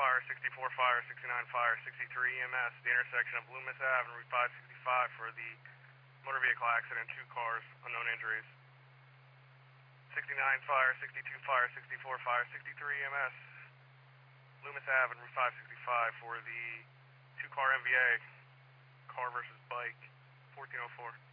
fire, 64 fire, 69 fire, 63 EMS, the intersection of Loomis Ave and Route 565 for the motor vehicle accident, 2 cars, unknown injuries. 69 fire, 62 fire, 64 fire, 63 EMS, Loomis Ave and Route 565 for the 2-car MVA, car versus bike, 1404.